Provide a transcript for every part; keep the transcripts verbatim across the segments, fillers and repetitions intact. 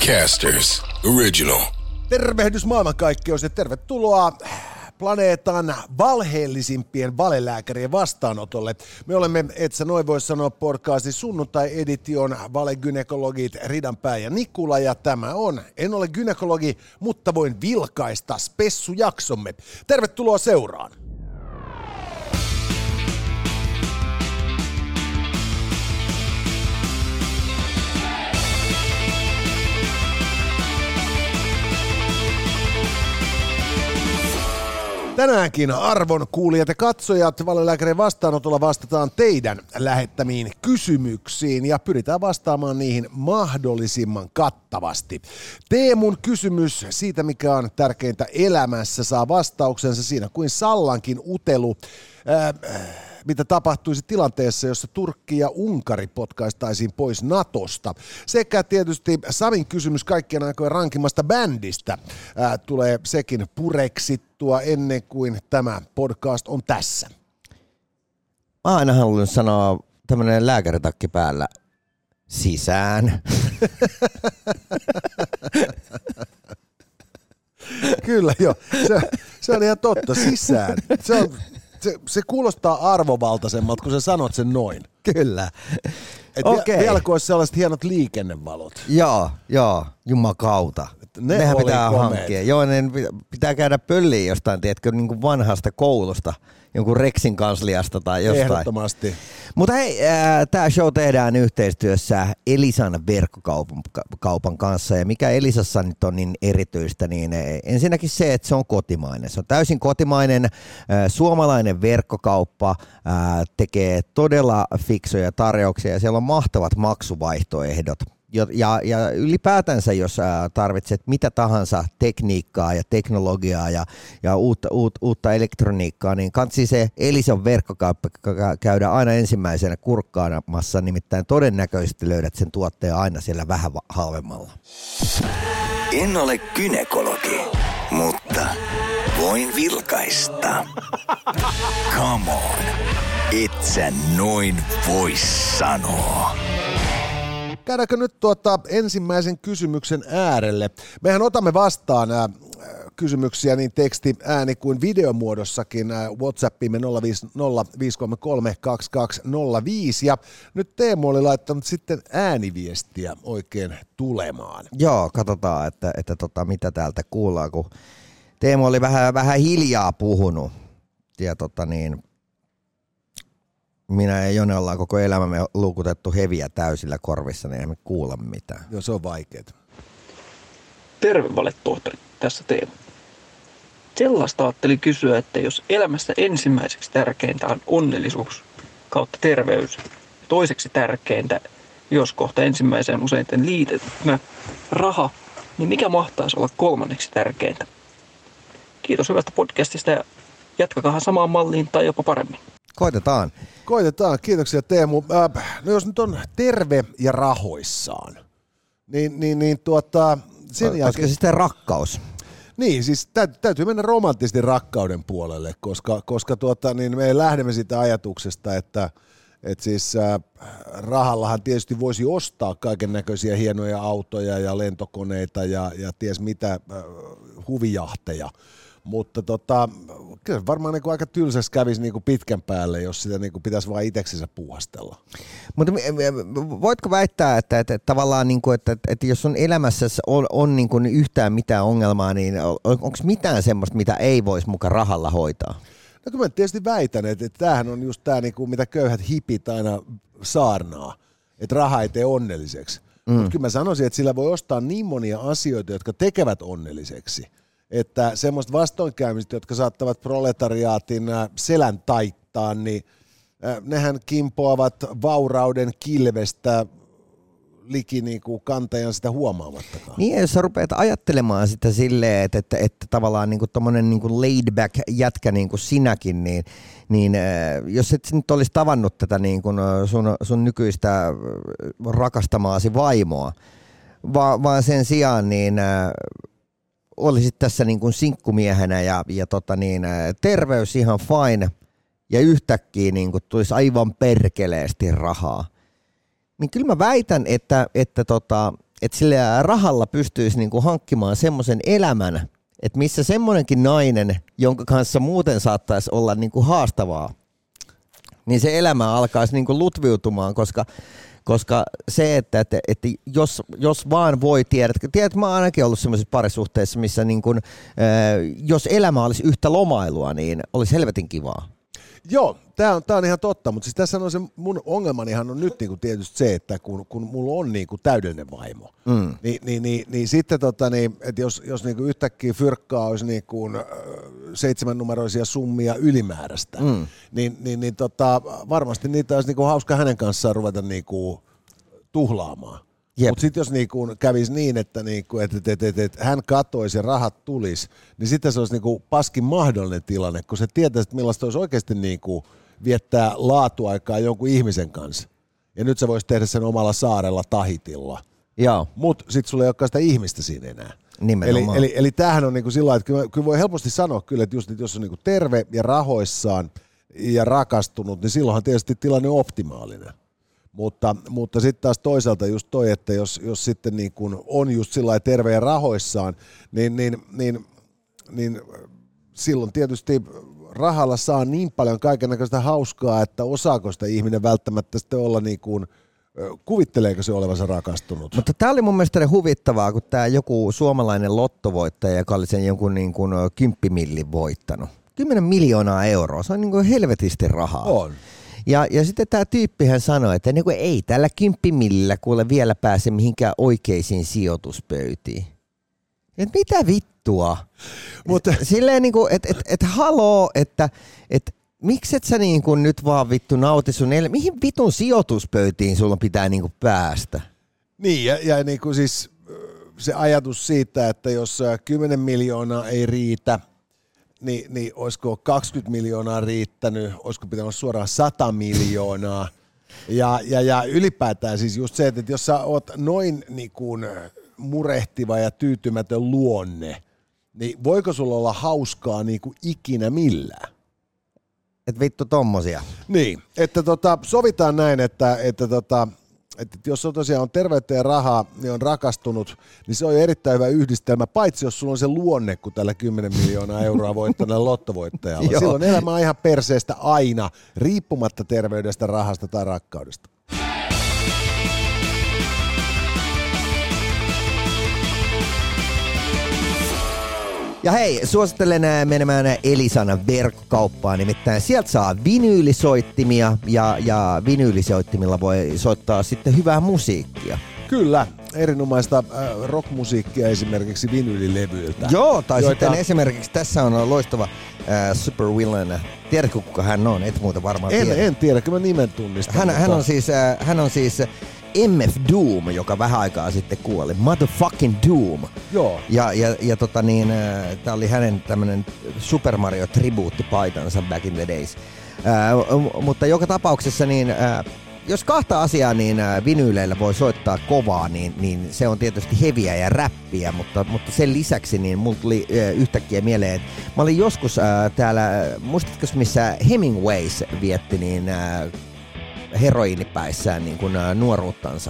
Podcasters Original. Tervehdys maailmankaikkeus ja tervetuloa planeetan valheellisimpien valelääkärien vastaanotolle. Me olemme, et sä noin voi sanoa, podcastin sunnuntai-edition valegynekologit Ridanpää ja Nikula, ja tämä on En ole gynekologi, mutta voin vilkaista spessujaksomme. Tervetuloa seuraan. Tänäänkin arvon kuulijat ja katsojat valelääkärien vastaanotolla vastataan teidän lähettämiin kysymyksiin ja pyritään vastaamaan niihin mahdollisimman kattavasti. Teemun kysymys siitä, mikä on tärkeintä elämässä, saa vastauksensa siinä kuin Sallankin utelu. Ää, mitä tapahtuisi tilanteessa, jossa Turkki ja Unkari potkaistaisiin pois Natosta. Sekä tietysti Samin kysymys kaikkien aikojen rankimmasta bändistä ää, tulee sekin pureksittua ennen kuin tämä podcast on tässä. Mä oon aina halunnut sanoa tämmönen lääkäritakki päällä sisään. Kyllä joo, se, se on ihan totta, sisään. Se on... Se, se kuulostaa arvovaltaisemmalta, kun sä sanot sen noin. Kyllä. Et Okei. Vielä kun olisi sellaiset hienot liikennevalot. Joo, joo, jumakauta. Ne Nehän oli pitää komeet. hankkia. Joo, ne pitää käydä pölliin jostain, tiedätkö, niin kuin vanhasta koulusta, jonkun Rexin kansliasta tai jostain. Ehdottomasti. Mutta hei, äh, tämä show tehdään yhteistyössä Elisan verkkokaupan kaupan kanssa, ja mikä Elisassa nyt on niin erityistä, niin ensinnäkin se, että se on kotimainen. Se on täysin kotimainen, äh, suomalainen verkkokauppa, äh, tekee todella fiksoja tarjouksia, ja siellä on mahtavat maksuvaihtoehdot. Ja, ja ylipäätänsä, jos tarvitset mitä tahansa tekniikkaa ja teknologiaa ja, ja uutta, uut, uutta elektroniikkaa, niin kansi se Elisan verkkokauppa käydä aina ensimmäisenä kurkkaamassa, nimittäin todennäköisesti löydät sen tuotteen aina siellä vähän halvemmalla. En ole gynekologi, mutta voin vilkaista. Come on, et sä noin voi sanoa. Käydäänkö nyt tuota ensimmäisen kysymyksen äärelle? Mehän otamme vastaan ää, kysymyksiä niin teksti, ääni kuin videomuodossakin ää, WhatsAppimme nolla viisi nolla viisi kolme kolme kaksi kaksi nolla viisi, ja nyt Teemu oli laittanut sitten ääniviestiä oikein tulemaan. Joo, katsotaan, että, että tota, mitä täältä kuullaan, kun Teemu oli vähän, vähän hiljaa puhunut ja tota niin... Minä ja Jone ollaan koko elämämme luukutettu heviä täysillä korvissa, niin emme kuulla mitään. Joo, se on vaikeaa. Terve valetohtori, tässä Teemu. Sellaista ajattelin kysyä, että jos elämässä ensimmäiseksi tärkeintä on onnellisuus kautta terveys, ja toiseksi tärkeintä, jos kohta ensimmäiseen useiten liitettynä raha, niin mikä mahtaisi olla kolmanneksi tärkeintä? Kiitos hyvästä podcastista ja jatkakahan samaan malliin tai jopa paremmin. Koitetaan. Koitetaan, kiitoksia Teemu. Äh, no jos nyt on terve ja rahoissaan, niin, niin, niin tuota... Sen Olisiko jälkeen... se sitten rakkaus? Niin, siis täytyy mennä romanttisesti rakkauden puolelle, koska, koska tuota, niin me lähdemme siitä ajatuksesta, että, että siis äh, rahallahan tietysti voisi ostaa kaiken näköisiä hienoja autoja ja lentokoneita ja, ja ties mitä äh, huvijahteja. Mutta tota, kyllä varmaan niin kuin aika tylsäksi kävisi niin kuin pitkän päälle, jos sitä niin kuin pitäisi vain itseksensä puuhastella. Mutta voitko väittää, että, että, että tavallaan, niin kuin, että, että jos on elämässä on, on niin kuin yhtään mitään ongelmaa, niin on, onko mitään semmoista, mitä ei voisi muka rahalla hoitaa? No kyllä mä tietysti väitän, että, että tämähän on just tämä, niin kuin, mitä köyhät hipit aina saarnaa, että raha ei tee onnelliseksi. Mm. Mutta kyllä mä sanoisin, että sillä voi ostaa niin monia asioita, jotka tekevät onnelliseksi. Että semmoista vastoinkäymistä, jotka saattavat proletariaatin selän taittaa, niin nehän kimpoavat vaurauden kilvestä liki niin kuin kantajan sitä huomaamattakaan. Niin, jos sä rupeat ajattelemaan sitä silleen, että, että, että tavallaan niin kuin tommonen niin kuin laid back jätkä niin kuin sinäkin, niin, niin jos et nyt olisi tavannut tätä niin kuin sun, sun nykyistä rakastamaasi vaimoa, vaan, vaan sen sijaan niin olisit tässä niin kuin sinkkumiehenä ja, ja tota niin, terveys ihan fine ja yhtäkkiä niin kuin tulisi aivan perkeleesti rahaa. Niin kyllä mä väitän, että, että tota, että sillä rahalla pystyisi niinku hankkimaan semmoisen elämän, että missä semmoinenkin nainen, jonka kanssa muuten saattaisi olla niinku haastavaa, niin se elämä alkaisi niinku lutviutumaan, koska, koska se, että, että, että jos, jos vaan voi tiedät, tiedät, mä oon ainakin ollut semmoisessa parisuhteessa, missä niinku, äh, jos elämä olisi yhtä lomailua, niin olisi helvetin kivaa. Joo, tämä on, tää on ihan totta, mutta siis tässä on se mun ongelmanihan on nyt niinku tietysti se, että kun, kun mulla on niinku täydellinen vaimo, mm. niin, niin, niin, niin sitten tota, niin, että jos, jos niinku yhtäkkiä fyrkkaa olisi niinku seitsemännumeroisia summia ylimääräistä, mm. niin, niin, niin tota, varmasti niitä olisi niinku hauska hänen kanssaan ruveta niinku tuhlaamaan. Mutta sitten jos niinku kävisi niin, että niinku, et, et, et, et, et hän katoisi ja rahat tulisi, niin sitten se olisi niinku paskin mahdollinen tilanne, kun se tietäisi, että millaista olisi oikeasti niinku viettää laatuaikaa jonkun ihmisen kanssa. Ja nyt sä voisi tehdä sen omalla saarella Tahitilla. Mutta sitten sulla ei olekaan sitä ihmistä siinä enää. Eli, eli, eli tämähän on niinku sillä lailla, että kyllä, kyllä voi helposti sanoa kyllä, että just, että jos on niinku terve ja rahoissaan ja rakastunut, niin silloinhan tietysti tilanne on optimaalinen. Mutta, mutta sitten taas toisaalta just toi, että jos, jos sitten niin kun on just sillä lailla terve ja rahoissaan, niin, niin, niin, niin silloin tietysti rahalla saa niin paljon kaikennäköistä hauskaa, että osaako sitä ihminen välttämättä sitten olla niin kuin, kuvitteleeko se olevansa rakastunut? Mutta tämä oli mun mielestä huvittavaa, kun tämä joku suomalainen lottovoittaja, joka oli sen jonkun niin kuin kymppimillin voittanut. Kymmenen miljoonaa euroa, se on niin kuin helvetisti rahaa. On. Ja, ja sitten tämä tyyppihän sanoi, että niin kuin ei tällä kymppimillillä kuule vielä pääse mihinkään oikeisiin sijoituspöytiin. Et mitä vittua? Mutta silleen niin kuin, että et, et, haloo, että et, mikset sä niin kuin nyt vaan vittu nauti sun elämä? Mihin vitun sijoituspöytiin sulla pitää niin kuin päästä? Niin, ja, ja niin kuin siis se ajatus siitä, että jos kymmenen miljoonaa ei riitä, Niin, niin olisiko kaksikymmentä miljoonaa riittänyt, olisiko pitänyt olla suoraan sata miljoonaa. Ja, ja, ja ylipäätään siis just se, että jos sä oot noin niin kuin murehtiva ja tyytymätön luonne, niin voiko sulla olla hauskaa niin kuin ikinä millään? Et vittu tommosia. Niin, että tota, sovitaan näin, että, että tota, että jos on tosiaan on terveyttä ja rahaa, niin on rakastunut, niin se on jo erittäin hyvä yhdistelmä, paitsi jos sulla on se luonne, kun tällä kymmenen miljoonaa euroa voittaneella lottovoittajalla. Silloin elämä on ihan perseestä aina, riippumatta terveydestä, rahasta tai rakkaudesta. Ja hei, suosittelen menemään Elisan verkkokauppaan, nimittäin sieltä saa vinyylisoittimia ja, ja vinyylisoittimilla voi soittaa sitten hyvää musiikkia. Kyllä, erinomaista äh, rockmusiikkia esimerkiksi vinyylilevyiltä. Joo, tai joita... sitten esimerkiksi tässä on loistava äh, Super Villain. Tiedätkö kuka hän on? Et muuta varmaan en, tiedä. En tiedä, kyllä mä nimen tunnistan. Hän, mutta... hän on siis, äh, hän on siis M F Doom, joka vähän aikaa sitten kuoli. Motherfucking Doom. Joo. Ja, ja, ja tota niin, äh, tää oli hänen tämmönen Super Mario tribuuttipaitansa back in the days. Äh, mutta joka tapauksessa niin... Äh, Jos kahta asiaa niin vinyyleillä voi soittaa kovaa, niin, niin se on tietysti heviä ja räppiä, mutta, mutta sen lisäksi niin mulla tuli yhtäkkiä mieleen, että mä olin joskus äh, täällä, muistatko missä Hemingways vietti niin äh, heroiinipäissään niin kuin, äh, nuoruuttansa?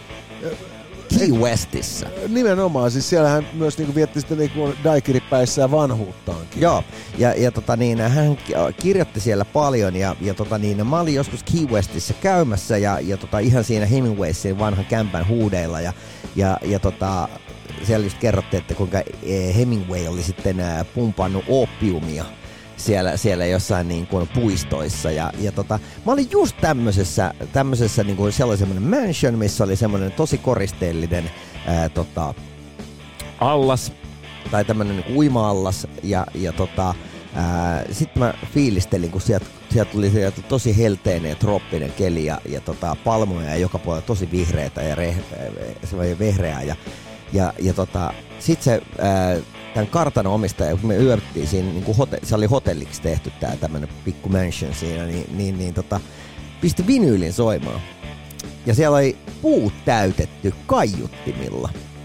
Key Westissä. Nimenomaan, siis siellähän myös niinku vietti sitten niinku daikiripäissään vanhuuttaankin. Joo, ja, ja tota niin, hän kirjoitti siellä paljon ja, ja tota niin, mä olin joskus Key Westissä käymässä ja, ja tota ihan siinä Hemingwaysin vanhan kämpän huudeilla ja, ja, ja tota, siellä just kerrottiin, että kuinka Hemingway oli sitten pumpannut oopiumia siellä, siellä jossain niin kuin puistoissa ja, ja tota, mä olin just tämmöisessä, tämmöisessä niin kuin siellä oli semmoinen mansion, missä oli semmoinen tosi koristeellinen ää, tota, allas tai tämmöinen niin uima-allas ja, ja tota, sitten mä fiilistelin, kun sieltä, sieltä tuli sieltä tosi helteinen ja trooppinen keli ja, ja tota, palmoja ja joka puolella tosi vihreätä ja reh, vehreää ja, ja, ja tota, sitten se ää, tämän kartanon omistaja, kun me yöpyttiin siinä, niin kuin hote, se oli hotelliksi tehty tää tämmönen pikku mansion siinä, niin, niin, niin tota, pisti vinyylin soimaan. Ja siellä oli puut täytetty kaiuttimilla.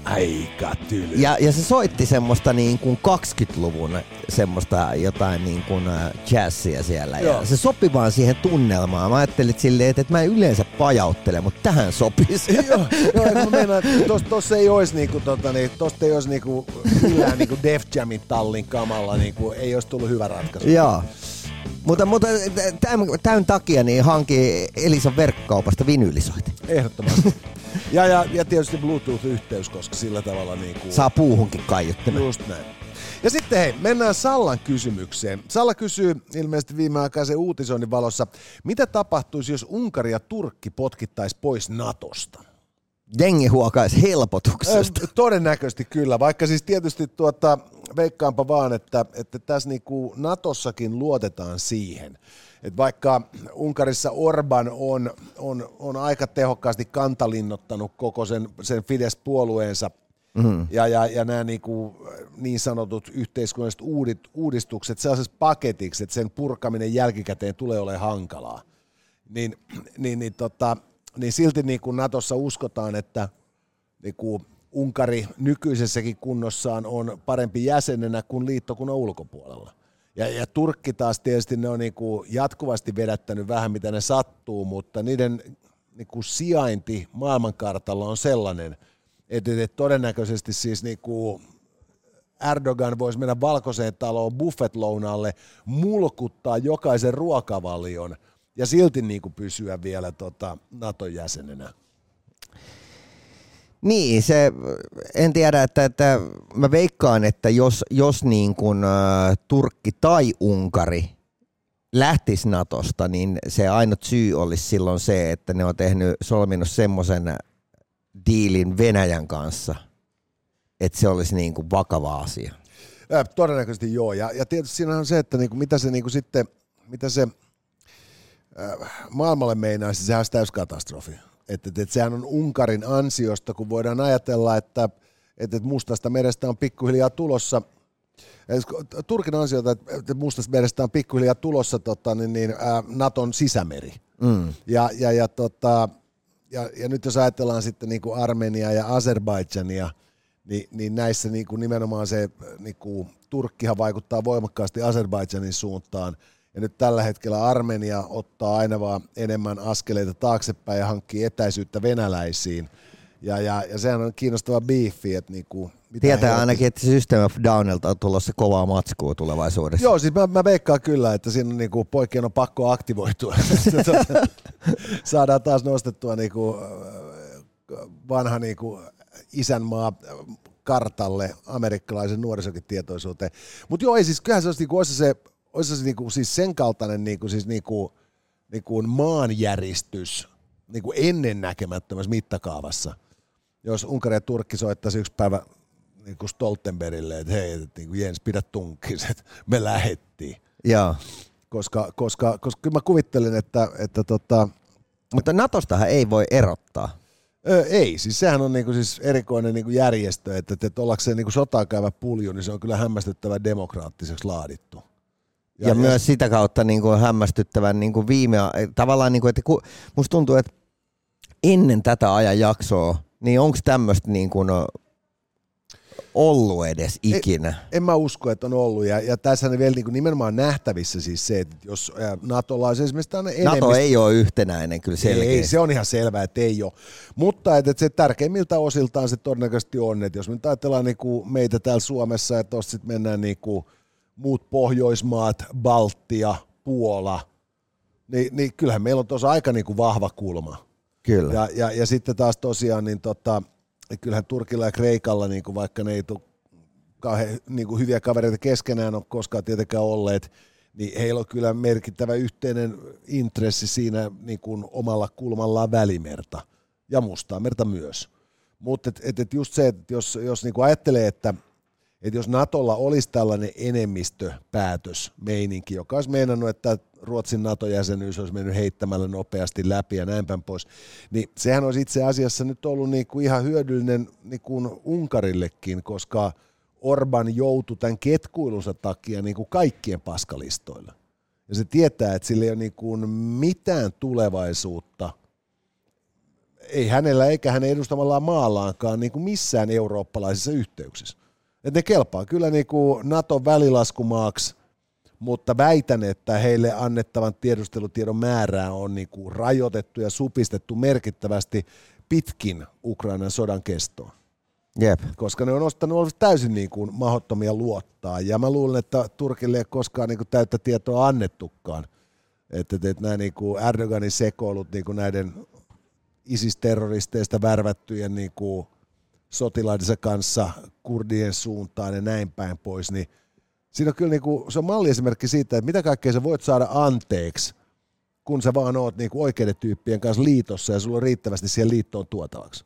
Aika tyly. Ja, ja se soitti semmoista niin kuin kaksikymmentäluvun semmoista jotain niin kuin jazzia siellä. Ja se sopi vaan siihen tunnelmaan. Mä ajattelin silleen, että, että mä en yleensä pajauttele, mutta tähän sopisi. Joo, joo, mä meinaan, että tos, tossa ei ois niinku, tota, niin, tosta ei ois niinku, millään niinku Def Jamin tallin kamalla, niinku, ei ois tullut hyvä ratkaisu. Joo. Mutta, mutta tämän, tämän takia niin hanki Elisan verkkokaupasta vinyylisoitin. Ehdottomasti. Ja, ja, ja tietysti Bluetooth-yhteys, koska sillä tavalla niinku... Saa puuhunkin kaiuttimen. Just näin. Ja sitten hei, mennään Sallan kysymykseen. Salla kysyy ilmeisesti viimeaikaisen uutisoinnin valossa, mitä tapahtuisi, jos Unkari ja Turkki potkittaisi pois Natosta? Jengi huokaisi helpotuksesta. Äh, todennäköisesti kyllä, vaikka siis tietysti tuota, veikkaanpa vaan, että, että tässä niinku Natossakin luotetaan siihen, että vaikka Unkarissa Orban on, on, on aika tehokkaasti kantalinnottanut koko sen, sen Fidesz-puolueensa, mm-hmm. ja, ja, ja nämä niinku, niin sanotut yhteiskunnalliset uudistukset sellaisessa paketiksi, että sen purkaminen jälkikäteen tulee olemaan hankalaa, niin, niin, niin, tota, niin silti niinku Natossa uskotaan, että niinku Unkari nykyisessäkin kunnossaan on parempi jäsenenä kuin liittokunnan ulkopuolella. Ja, ja Turkki taas tietysti ne on niinku jatkuvasti vedättänyt vähän mitä ne sattuu, mutta niiden niinku sijainti maailmankartalla on sellainen, että, että todennäköisesti siis niinku Erdogan voisi mennä Valkoiseen taloon buffet-lounaalle, mulkuttaa jokaisen ruokavalion ja silti niinku pysyä vielä tota Naton jäsenenä. Niin, se, en tiedä, että, että mä veikkaan, että jos, jos niin kuin, ä, Turkki tai Unkari lähtisi Natosta, niin se ainut syy olisi silloin se, että ne on tehnyt, solminut semmoisen diilin Venäjän kanssa, että se olisi niin kuin vakava asia. Ja, todennäköisesti joo, ja, ja tietysti siinä on se, että niinku, mitä se niinku sitten, mitä se äh, maailmalle meinaisi, sehän olisi täyskatastrofi. Että, että, että sehän on Unkarin ansiosta, kun voidaan ajatella, että, että Mustasta merestä on pikkuhiljaa tulossa, Turkin ansiota, että Mustasta merestä on pikkuhiljaa tulossa tota, niin, niin, ää, Naton sisämeri. Mm. Ja, ja, ja, tota, ja, ja nyt jos ajatellaan sitten niin kuin Armenia ja Azerbaidžania, niin, niin näissä niin kuin nimenomaan se niin kuin, Turkkihan vaikuttaa voimakkaasti Azerbaidžanin suuntaan. Ja nyt tällä hetkellä Armenia ottaa aina vaan enemmän askeleita taaksepäin ja hankkii etäisyyttä venäläisiin. Ja, ja, ja sehän on kiinnostava biifi. Että niinku, tietää he ainakin, että System of Downilta on tulossa kovaa matskua tulevaisuudessa. Joo, siis mä, mä veikkaan kyllä, että siinä niinku, poikien on pakko aktivoitua. Saadaan taas nostettua niinku, vanha niinku, isänmaa kartalle amerikkalaisen nuorisokin tietoisuuteen. Mutta joo, ei siis kyllähän se olisi, niinku, olisi se... Olisi se niinku, siis sen kaltainen niinku, siis niinku, niinku maanjäristys niinku ennennäkemättömässä mittakaavassa, jos Unkari ja Turkki soittaisi yksi päivä niinku Stoltenbergille, että hei, et, niinku, Jens, pidä tunkis, että me lähettiin. Joo. Koska, koska, koska kyllä mä kuvittelin, että... että tota, mutta Natostahan ei voi erottaa. Ö, ei, siis sehän on niinku, siis erikoinen niinku järjestö, että, että ollakseen niinku sotaa käyvä pulju, niin se on kyllä hämmästyttävän demokraattiseksi laadittu. Ja, ja myös sitä kautta niin kuin hämmästyttävän niin kuin viime, tavallaan niin kuin, että kun, musta tuntuu, että ennen tätä ajanjaksoa, niin onko tämmöistä niin kuin ollut edes ikinä? En, en mä usko, että on ollut. Ja, ja tässä on vielä niin kuin nimenomaan nähtävissä siis se, että jos Natolla on esimerkiksi enemmistö. Nato ei ole yhtenäinen kyllä selkeästi. Ei, se on ihan selvää, että ei ole. Mutta että se tärkeimmiltä osiltaan se todennäköisesti on, että jos me ajatellaan niin kuin meitä täällä Suomessa, että tuossa sitten mennään niin kuin muut Pohjoismaat, Baltia, Puola, niin, niin kyllähän meillä on tuossa aika niin kuin vahva kulma. Kyllä. Ja, ja, ja sitten taas tosiaan, niin tota, kyllähän Turkilla ja Kreikalla, niin kuin vaikka ne ei tule kauhean niin kuin hyviä kavereita keskenään ole koskaan tietenkään olleet, niin heillä on kyllä merkittävä yhteinen intressi siinä niin kuin omalla kulmallaan Välimerta ja Mustaa merta myös. Mutta et, et, et just se, että jos, jos niin kuin ajattelee, että että jos Natolla olisi tällainen enemmistöpäätös meininki, joka olisi meinannut, että Ruotsin NATO-jäsenyys olisi mennyt heittämällä nopeasti läpi ja näin päin pois, niin sehän olisi itse asiassa nyt ollut niinku ihan hyödyllinen niinku Unkarillekin, koska Orban joutui tämän ketkuilunsa takia niinku kaikkien paskalistoilla. Ja se tietää, että sillä ei ole niinku mitään tulevaisuutta ei hänellä eikä hänen edustamallaan maallaankaan niin kuin missään eurooppalaisissa yhteyksissä. Et ne kelpaa kyllä niin kuin Naton välilaskumaaksi, mutta väitän, että heille annettavan tiedustelutiedon määrää on niin kuin rajoitettu ja supistettu merkittävästi pitkin Ukrainan sodan kestoa. Jep. Koska ne on ostanut ollut täysin niin kuin mahdottomia luottaa. Ja mä luulen, että Turkille ei koskaan niin kuin täyttä tietoa annettukaan. Että, että nämä niin kuin Erdoganin sekoilut niin kuin näiden ISIS-terroristeista värvättyjen niin kuin sotilaidensa kanssa kurdien suuntaan ja näin päin pois, niin siinä on kyllä niin kuin, se on malliesimerkki siitä, että mitä kaikkea sä voit saada anteeksi, kun sä vaan oot niin kuin oikeiden tyyppien kanssa liitossa ja sulla on riittävästi siihen liittoon tuotavaksi.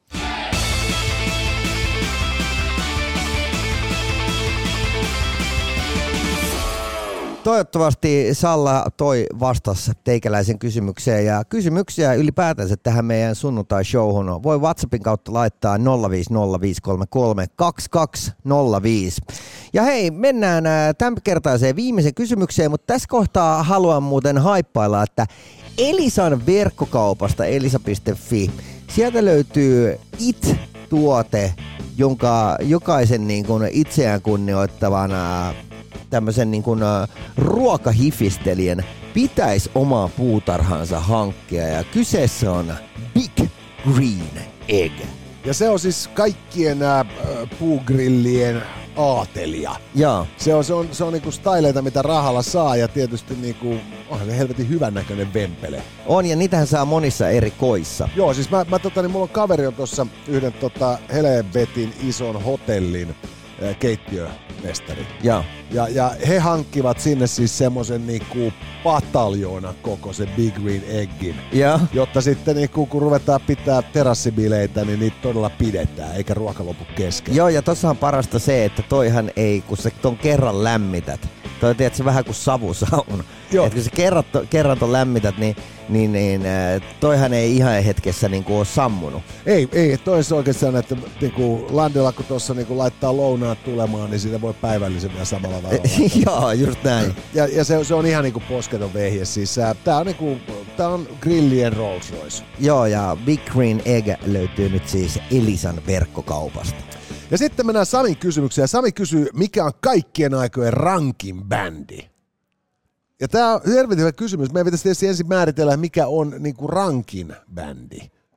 Toivottavasti Salla toi vastasi teikäläisen kysymykseen ja kysymyksiä ylipäätänsä tähän meidän sunnuntai-showhun voi WhatsAppin kautta laittaa nolla viisi nolla viisi kolme kolme kaksi kaksi nolla viisi. Ja hei, mennään tämänkertaiseen viimeiseen kysymykseen, mutta tässä kohtaa haluan muuten haippailla, että Elisan verkkokaupasta elisa piste fi, sieltä löytyy It-tuote, jonka jokaisen niin kuin itseään kunnioittavan tämmöisen niin kuin ruokahifistelijän pitäisi omaa puutarhansa hankkia ja kyseessä on Big Green Egg. Ja se on siis kaikkien nämä puugrillien aatelia. Jaa. Se on, se on, se on niinku styleita, mitä rahalla saa ja tietysti niinku, onhan se helvetin hyvän näköinen vempele. On ja niitähän saa monissa eri koissa. Joo, siis mä, mä tota, niin mulla on kaveri on tuossa yhden tota, helvetin ison hotellin keittiömestari. Ja. Ja, ja he hankkivat sinne siis semmoisen niinku pataljoona koko se Big Green Eggin. Ja. Jotta sitten niinku, kun ruvetaan pitää terassibileitä, niin niitä todella pidetään, eikä ruoka lopu kesken. Joo, ja tossahan parasta se, että toihan ei, kun sä ton kerran lämmität, toi tiedät, vähän kuin savusauna. Että kun sä kerran, kerran ton lämmität, niin, niin, niin toihan ei ihan hetkessä niinku ole sammunut. Ei, ei. Toi se oikeastaan, että niinku Landella kun tuossa niinku laittaa lounaat tulemaan, niin siitä voi päivällisen vielä samalla tavalla. Joo, just näin. Ja, ja se, se on ihan niinku posketon vehje. Siis tää on, niinku, tää on grillien Rolls Royce. Joo, ja Big Green Egg löytyy nyt siis Elisan verkkokaupasta. Ja sitten mennään Samin kysymykseen. Sami kysyy, mikä on kaikkien aikojen rankin bändi? Ja tää on helvetin hyvä kysymys. Meidän pitäisi tietysti ensin määritellä, mikä on niinku rankin bändi.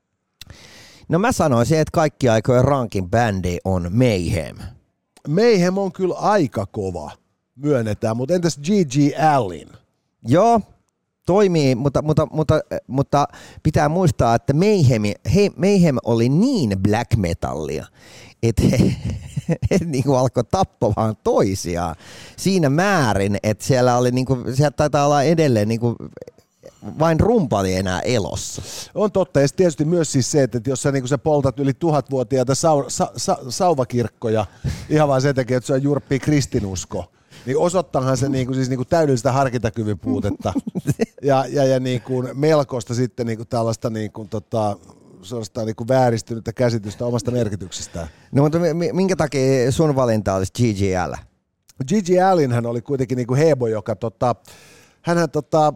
No mä sanoisin, että kaikki aikojen rankin bändi on Mayhem. Mayhem on kyllä aika kova, myönnetään, mutta entäs G G Allin? Joo, toimii, mutta, mutta, mutta, mutta pitää muistaa, että Mayhem, he, Mayhem oli niin black metallia, että he, he niinku alkoi tappamaan toisiaan siinä määrin, että siellä oli niinku, sieltä taitaa olla edelleen niinku vain rumpali enää elossa. On totta, ja tietysti myös siis se, että jos sä, niin sä poltat yli tuhatvuotiaita sau, sa, sa, sauvakirkkoja ihan vaan sen takia, että se on jurppii kristinusko, niin osoittaahan se niin kuin, siis niin kuin täydellistä harkintakyvyn puutetta ja, ja, ja niin kuin melkoista sitten niin kuin tällaista niin kuin, tota, suorastaan niin kuin vääristynyttä käsitystä omasta merkityksestään. No mutta minkä takia sun valinta olisi G G L? G G Allinhän oli kuitenkin niin kuin hebo, joka tota, hänhän tota,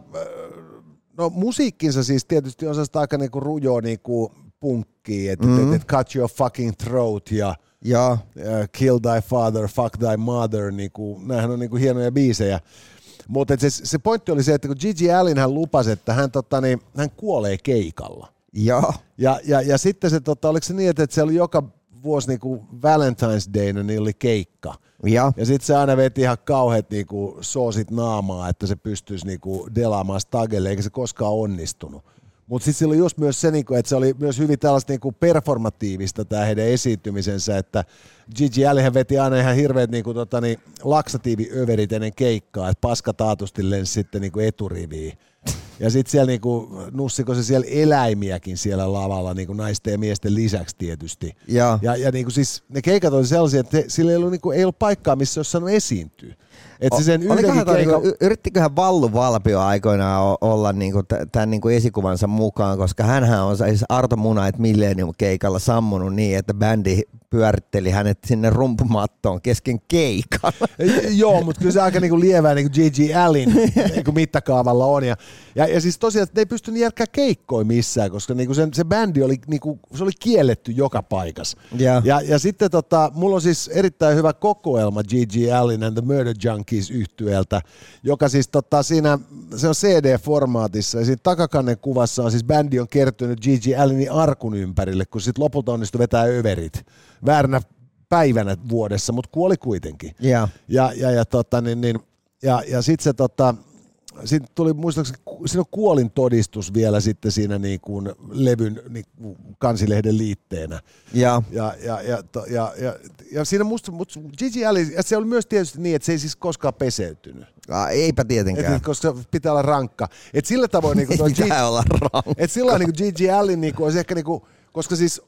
no musiikkinsa siis tietysti on sellaista aika niinku rujoa niinku punkkia, että mm-hmm. et, et cut your fucking throat ja, ja. Uh, kill thy father, fuck thy mother, niinku, näähän on niinku hienoja biisejä. Mutta se, se pointti oli se, että kun G G Allin hän lupasi, että hän, tota, niin, hän kuolee keikalla. Ja, ja, ja, ja sitten se, tota, oliko se niin, että, että se oli joka vuosi niinku Valentine's Dayna, niin oli keikka. Ja, ja sitten se aina veti ihan kauheat niinku soosit naamaa, että se pystyisi niinku delaamaan stagelle, eikä se koskaan onnistunut. Mutta sitten sillä oli just myös se, niinku, että se oli myös hyvin tällaista niinku performatiivista tämä heidän esiintymisensä, että G G Allihän veti aina ihan hirveät niinku, tota, niin, laksatiiviöverit ennen keikkaa, että paska taatusti lensi sitten niinku eturiviin. Ja sitten siellä niinku, nussiko se siellä eläimiäkin siellä lavalla niinku naisten ja miesten lisäksi tietysti. Ja, ja, ja niinku siis ne keikat oli sellaisia, että he, sillä ei ollut, niinku, ei ollut paikkaa, missä olisi saanut esiintyä. Et se sen Olikohan toi, keikka... niinku, yrittiköhän Vallu Valpio aikoinaan olla niinku tämän niinku esikuvansa mukaan, koska hänhän on siis Arto Munait Millennium-keikalla sammunut niin, että bändi pyöritteli hänet sinne rumpumattoon kesken keikan. Joo, mutta kyllä se aika niinku lievää niinku G G Allin niinku mittakaavalla on. Ja Ja, ja siis tosiaan, että ne ei pystynyt järkkää keikkoja missään, koska niinku sen, se bändi oli, niinku, se oli kielletty joka paikassa. Yeah. Ja, ja sitten tota, mulla on siis erittäin hyvä kokoelma G G Allin and the Murder Junkies -yhtyeeltä, joka siis tota, siinä, se on C D-formaatissa, ja siinä takakannen kuvassa on siis bändi on kertynyt G G Allinin arkun ympärille, kun sitten lopulta onnistui vetää överit vääränä päivänä vuodessa, mutta kuoli kuitenkin. Yeah. Ja, ja, ja, tota, niin, niin, ja, ja sitten se tota, sitten tuli muistaakseni, siinä on kuolin todistus vielä sitten siinä niin kuin levyn niin kuin kansilehden liitteenä. Ja, ja, ja, ja, ja, ja, ja siinä musta, mutta G G Allin, se oli myös tietysti niin, että se ei siis koskaan peseytynyt. Ah, eipä tietenkään. Et, koska pitää olla rankka. Et sillä tavoin niin kuin pitää G- olla rankka. Et sillä niin kuin G G Allin niin kuin, olisi ehkä niin kuin, koska siis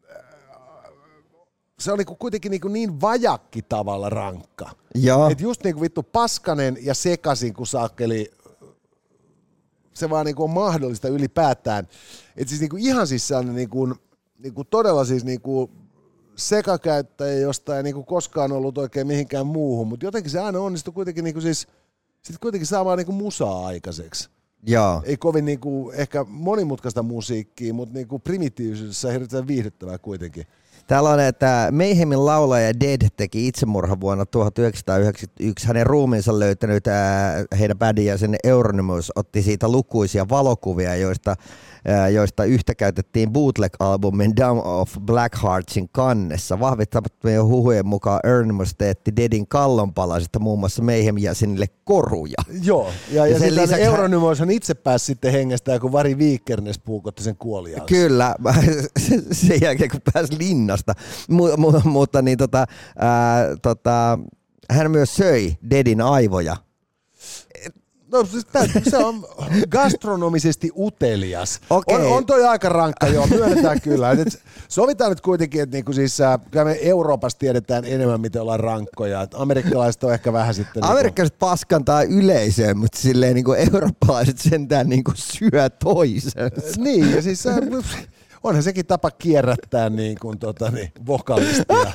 se on niinku kuitenkin niinku niin vajakki tavalla rankka. Että just niinku vittu paskanen ja sekasin, kun saakkeli, se vaan niinku on mahdollista ylipäätään. Että siis niinku ihan siis sellainen niinku, niinku todella siis niinku sekakäyttäjä, josta ei niinku koskaan ollut oikein mihinkään muuhun, mutta jotenkin se aina onnistui kuitenkin niinku siis, sit kuitenkin saamaan niinku musaa aikaiseksi. Joo. Ei kovin niinku ehkä monimutkaista musiikkia, mutta niinku primitiivisyydessä hirveän viihdyttävää kuitenkin. Täällä on, että Mayhemin laulaja Dead teki itsemurhan vuonna tuhatyhdeksänsataayhdeksänkymmentäyksi. Hänen ruumiinsa löytänyt ää, heidän bändin jäsen Euronymous otti siitä lukuisia valokuvia, joista, ää, joista yhtä käytettiin bootleg-albumin Down of Blackheartsin kannessa. Vahvittamattomien huhujen mukaan Euronymous teetti Deadin kallonpalasista muun muassa Mayhemin jäsenille koruja. Joo, ja, ja, ja sitten lisäksi Euronymous hän itse pääsi sitten hengestään, kun Vari Vikernes puukotti sen kuoliaaksi. Kyllä, sen jälkeen kun pääsi linnaan. Mu- mu- mutta niin tota, ää, tota, hän myös söi Deadin aivoja. No siis se on gastronomisesti utelias. Okay. On, on toi aika rankka, joo, myönnetään kyllä. Et sovitaan nyt kuitenkin, että niinku siis, kyllä me Euroopassa tiedetään enemmän, miten ollaan rankkoja. Et amerikkalaiset on ehkä vähän sitten... Amerikkalaiset niinku paskantaa yleisöön, mutta silleen niinku eurooppalaiset sentään niinku syö toisensa. Niin, ja siis... Onhan sekin tapa kierrättää niin kuin tota, niin, vokalistia.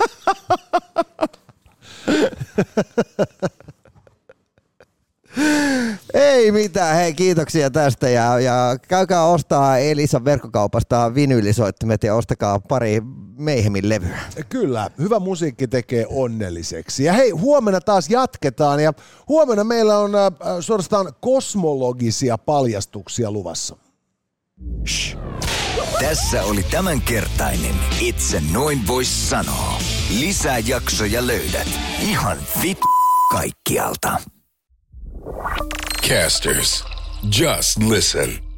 Ei mitään, hei kiitoksia tästä ja, ja käykää ostaa Elisan verkkokaupasta vinyylisoittimet ja ostakaa pari Mayhemin levyä. Kyllä, hyvä musiikki tekee onnelliseksi. Ja hei, huomenna taas jatketaan ja huomenna meillä on äh, suorastaan kosmologisia paljastuksia luvassa. Shh. Tässä oli tämänkertainen Itse noin vois sanoa. Lisää jaksoja löydät ihan vittu kaikkialta. Casters, just listen.